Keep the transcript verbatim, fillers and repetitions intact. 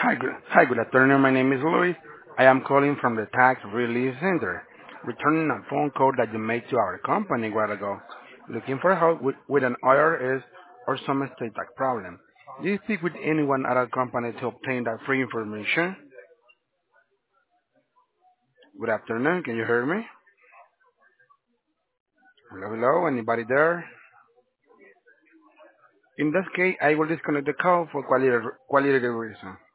Hi, good, hi, good afternoon. My name is Luis. I am calling from the Tax Relief Center, returning a phone call that you made to our company a while ago, looking for help with, with an I R S or some state tax problem. Do you speak with anyone at our company to obtain that free information? Good afternoon. Can you hear me? Hello, hello. Anybody there? In that case, I will disconnect the call for quality quality reason.